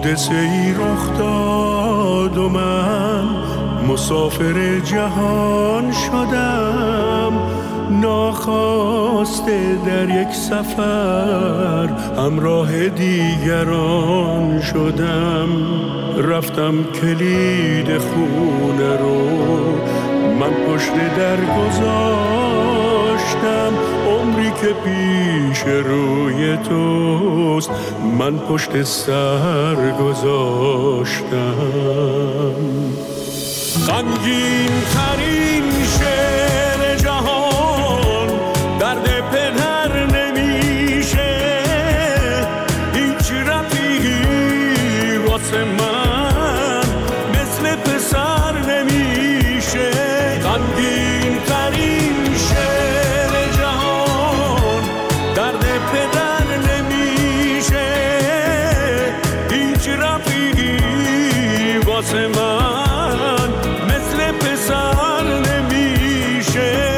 حادثه ای رخ داد و من مسافر جهان شدم، ناخواسته در یک سفر همراه دیگران شدم. رفتم کلید خونه رو من پشت در گذاشتم، عمری که پیش روی توست من پشت سر گذاشتم. غمگین ترین شعر جهان درد پدر نمیشه، هیچ رفیقی واسه من مثل پسر نمیشه. غمگین ترین شعر جهان درد پدر نمیشه، هیچ رفیقی واسه من مثل پسر نمیشه.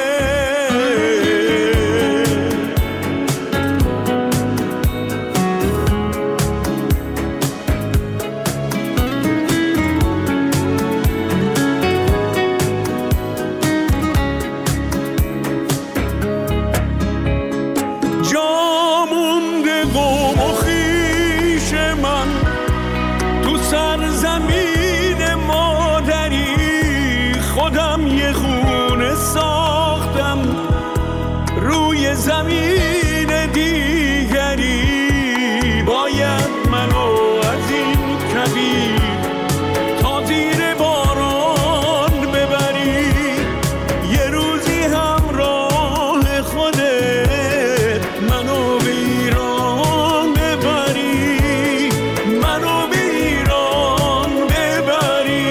جامونده قوم و خویش من تو سرزمین مادری، خودم یه خونه ساختم روی زمین دیگری. باید منو از این کویر تا زیر باران ببری، یه روزی همراه خودت منو به ایران ببری، منو به ایران ببری.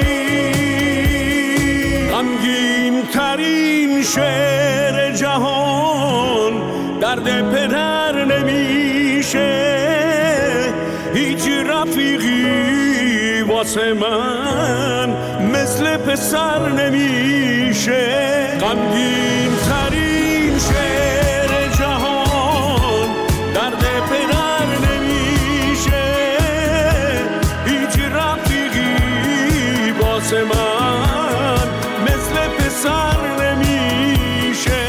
غمگین ترین شعر جهان درد پدر نمیشه، هیچ رفیقی واسه من مثل پسر نمیشه. غمگین ترین شعر جهان درد پدر نمیشه، هیچ رفیقی واسه من مثل پسر نمیشه.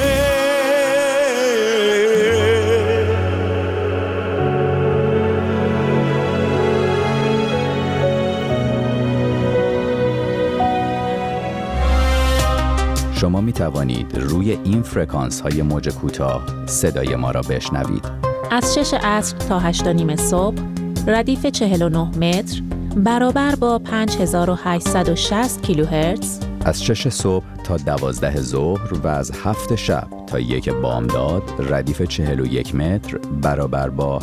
شما می توانید روی این فرکانس های موج کوتاه صدای ما را بشنوید. از 6 عصر تا 8 و نیم صبح ردیف 49 متر برابر با 5860 کیلوهرتز، از 6 صبح تا 12 ظهر و از 7 شب تا 1 بامداد ردیف 41 متر برابر با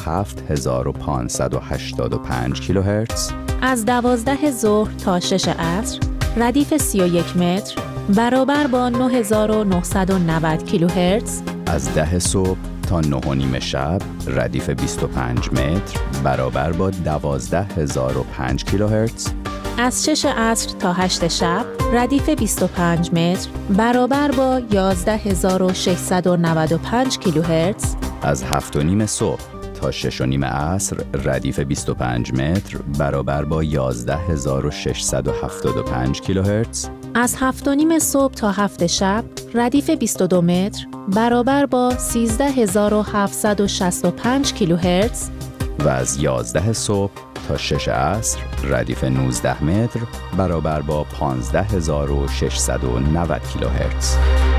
7585 کیلوهرتز، از 12 ظهر تا 6 عصر ردیف 31 متر برابر با 9990 کیلوهرتز، از 10 صبح تا 9 و نیم شب ردیف 25 متر برابر با 12005 کیلوهرتز، از 6 عصر تا 8 شب ردیف 25 متر برابر با 11695 کیلوهرتز، از 7 و نیم صبح تا 6 و نیم عصر ردیف 25 متر برابر با 11675 کیلوهرتز، از 7 و نیم صبح تا 7 شب ردیف 22 متر برابر با 13765 کیلوهرتز و از 11 صبح تا 6 عصر ردیف 19 متر برابر با 15690 کیلوهرتز.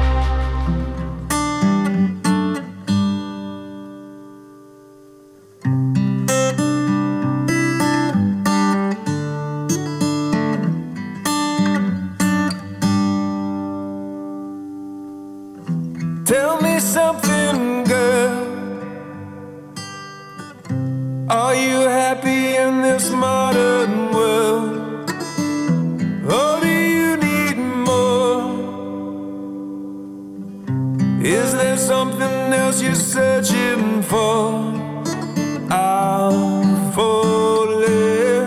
Tell me something, girl. Are you happy in this modern world? Or do you need more? Is there something else you're searching for? I'm falling.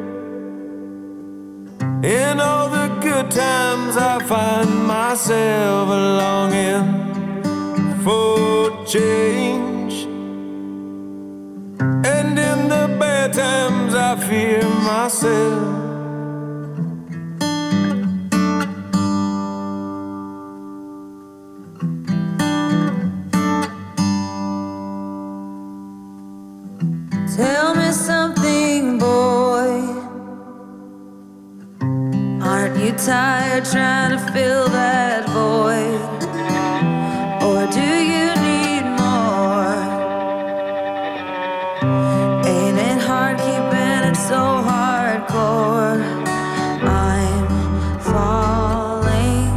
In all the good times I find myself longing for change, and in the bad times I fear myself. Tell me something, boy. Aren't you tired trying to fill that void? Or do you need more? Ain't it hard keeping it so hardcore? I'm falling.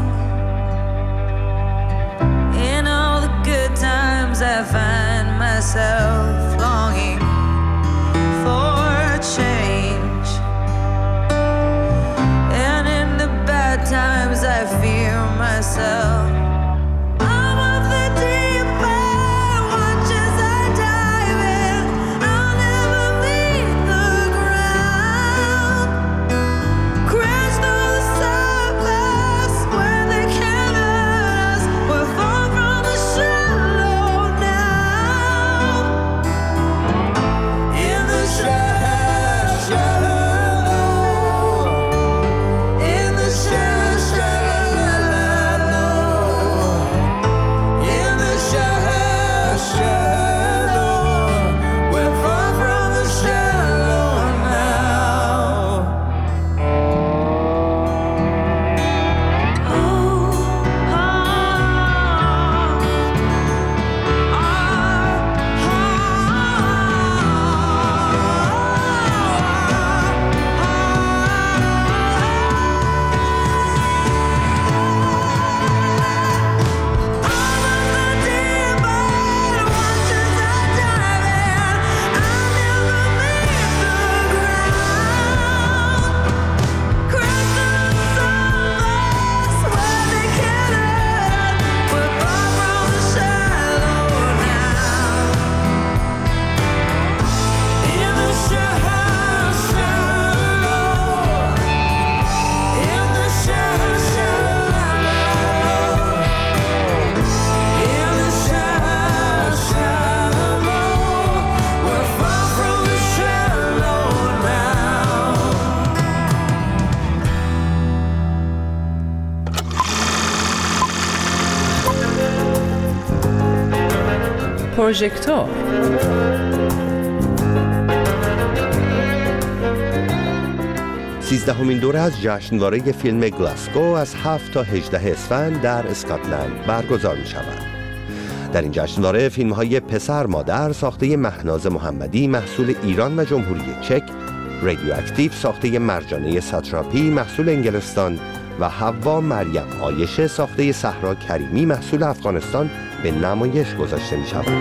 In all the good times I find myself longing for change, and in the bad times I fear myself. I'm of the deep end, watch as I dive in. I'll never meet the ground. Crash through the surface where they can't hurt us. We're far from the shallow now. In the shallow, in the shallow, in the shallow, we're far from the shallow now. پروژکتور. سیزدهمین دوره از جشنواره فیلم گلاسگو از 7 تا 18 اسفند در اسکاتلند برگزار می شود. در این جشنواره فیلم‌های پسر مادر ساخته مهناز محمدی محصول ایران و جمهوری چک، رادیواکتیو ساخته مرجانه ساتراپی محصول انگلستان و حوا مریم عایشه ساخته صحرا کریمی محصول افغانستان به نمایش گذاشته می شود.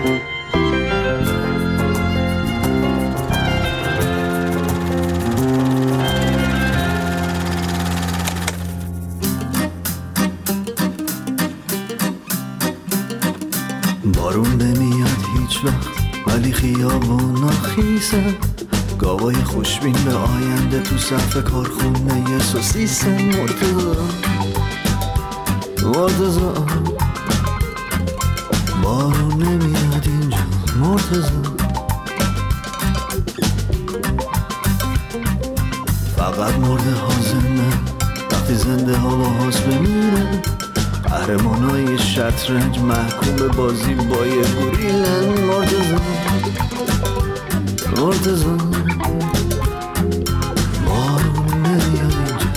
بارون نمیاد هیچ وقت ولی خیابونا خیسه، گاوای خوشبین به آینده تو صف کارخونه سوسیسه. مرتضی بارون نمیاد اینجا مرتضی، فقط مرده حاضرنه وقتی زنده ها با حاس بمیره. قهرمانای شطرنج محکوم به بازی با یه گوریلن. مرتضی بارون نمیاد اینجا.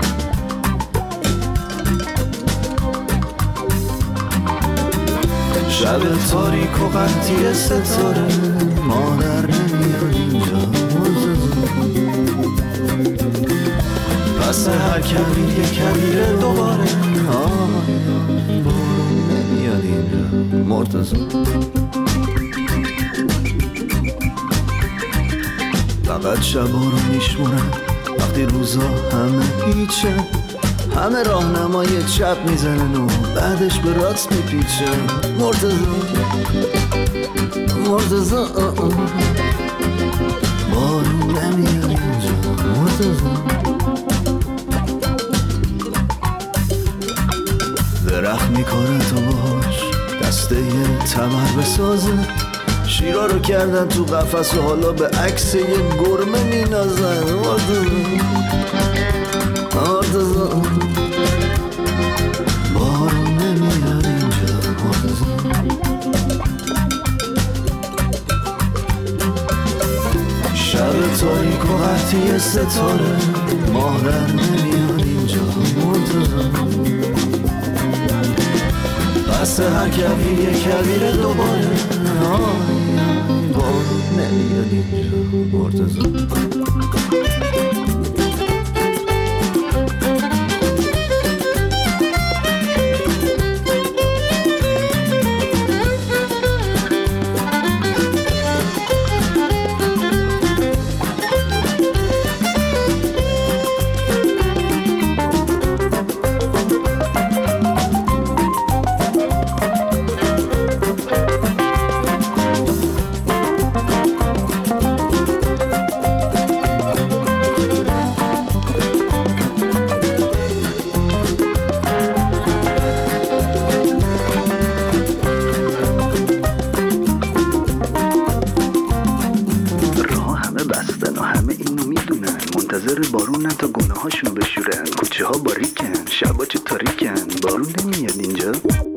شب تاریک و قطعی ستاره مادر نمیاد اینجا. پس هر کبیر یه کبیره دوباره بارون نمیاد اینجا مرتضی. فقط شبا رو میشمونم وقتی روزا همه هیچه، همه راهنمای چپ میزنن و بعدش به راست میپیچه. مرتضی بارون نمیاد اینجا مرتضی. درخت میکاره تو باش دسته تمر بسازه، شیرا رو کردن تو قفس و حالا به عکس یه گرمه می نازن. مرتضی بارون نمیاد اینجا. شب تاریک و قطعی ستاره ماه در نمیاد اینجا. مرتضی پس هر کبیر یه کبیر دوباره بارون نمیاد اینجا. مرتضی بارونن تا گونه هاشون بشورن. کوچه ها باریکن، شبا چه تاریکن. بارون نمیاد اینجا.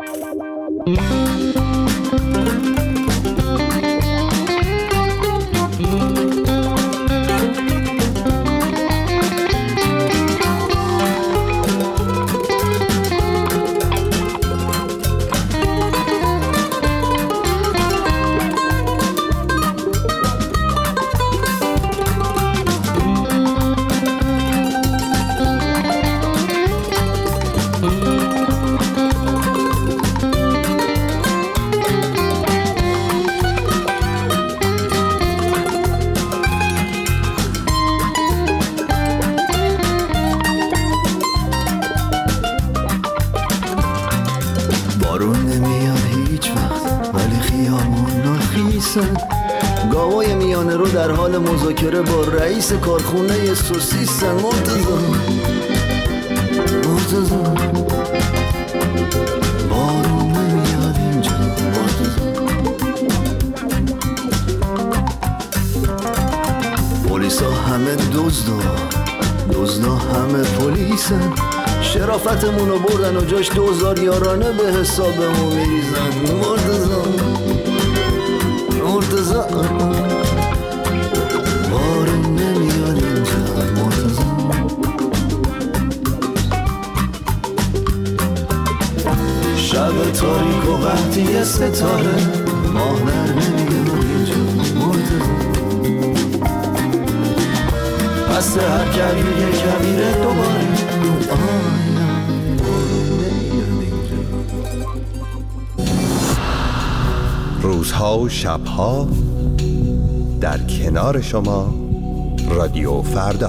گاوای میانه رو در حال مذاکره با رئیس کارخونه سوسیسن. مرتضی بارون نمیاد اینجا. پلیسا همه دزدا همه پلیسن. شرافتمونو بردن و جاش 2000 یارانه به حسابمون میریزن. مرتضی بارون نمیاد اینجا. مرتضی شب تاریک و قحطی ستاره ماه در نمیاد اینجا. مرتضی پس هر کبیر یه کبیر دوباره بارون نمیاد اینجا. روزها و شبها در کنار شما رادیو فردا.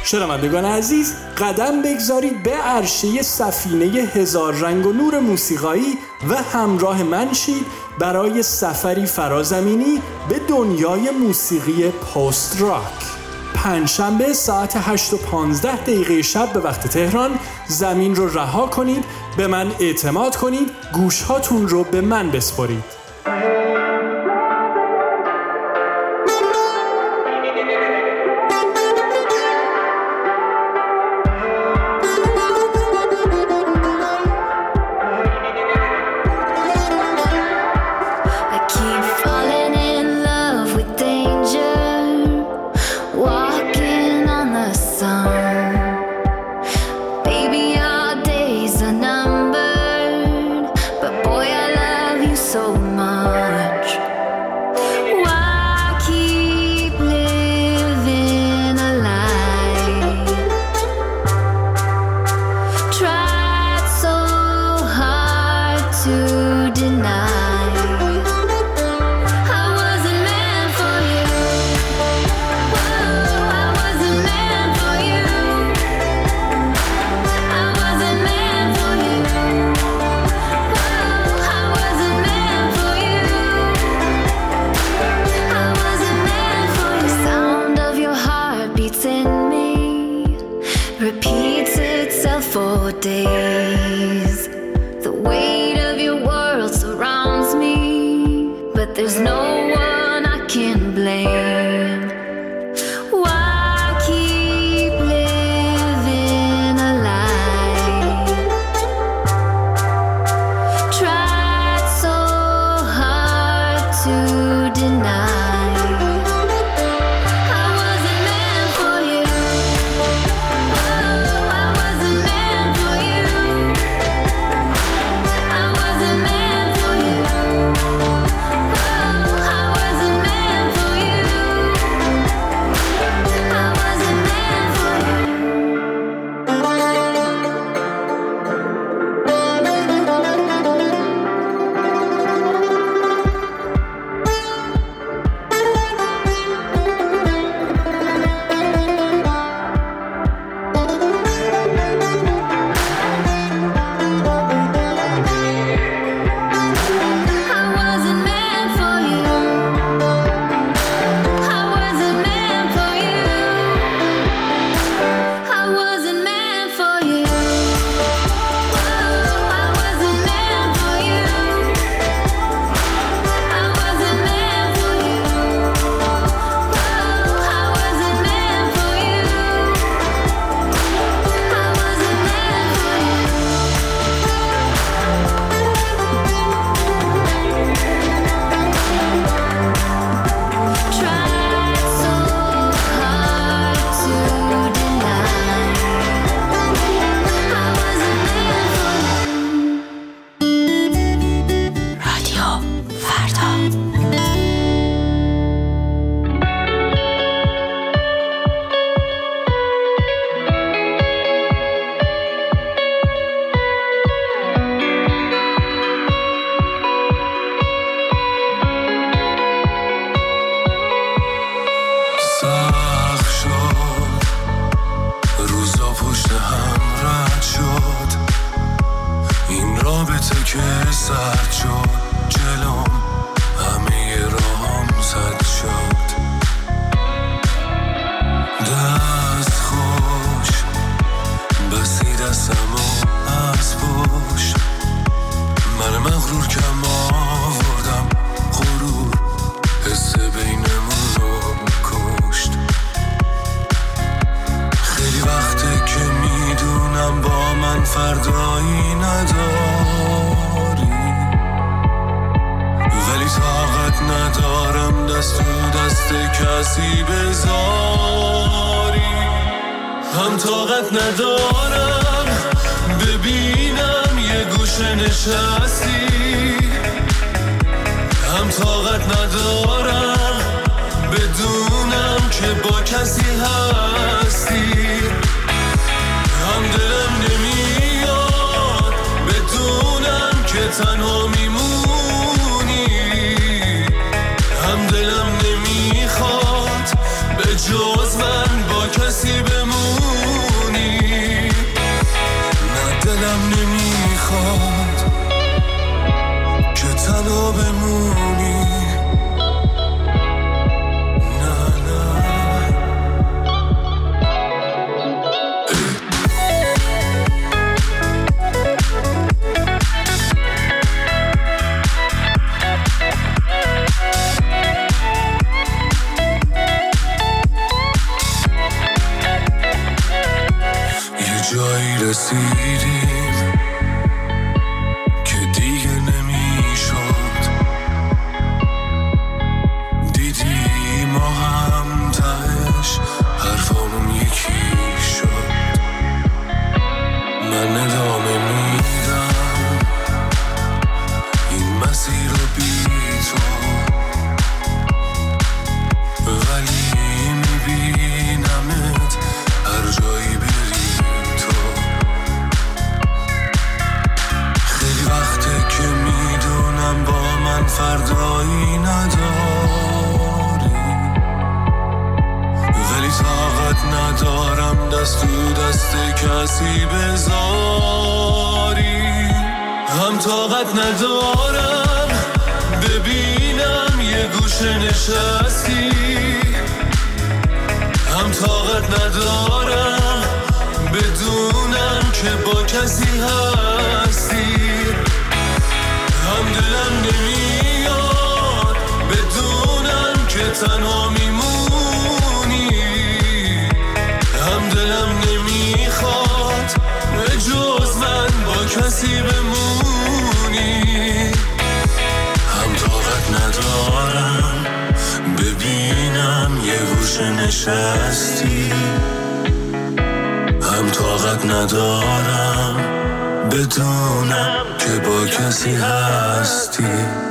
شنوندگان عزیز، قدم بگذارید به عرشه سفینه هزار رنگ و نور موسیقایی و همراه من شید برای سفری فرازمینی به دنیای موسیقی پست راک. پنجشنبه ساعت 8:15 شب به وقت تهران زمین رو رها کنید، به من اعتماد کنید، گوشهاتون رو به من بسپارید. فردایی نداری، ولی طاقت ندارم دست تو دست کسی بذاری. هم طاقت ندارم ببینم یه گوشه نشستی، هم طاقت ندارم بدونم که با کسی هستی، هم دلم نمیاد بدونم که تنها میمونی، هم دلم نمیخواد به جز من با کسی بمونی. تنها بمونی. رسیدیم که دیگه نمیشد، دیدی ما هم تهش حرفامون یکی شد. من ادامه میدم این مسیر رو بی تو، ولی میبینمت هر جایی بری. که میدونم با من فردایی نداری، ولی طاقت ندارم دست تو دست کسی بذاری. هم طاقت ندارم ببینم یه گوشه نشستی، هم طاقت ندارم بدونم که با کسی هستی. هم دلم نمیاد بدونم که تنها میمونی، هم دلم نمیخواد به جز من با کسی بمونی. هم طاقت ندارم ببینم یه گوشه نشستی، هم طاقت ندارم بدونم که با کسی هستی.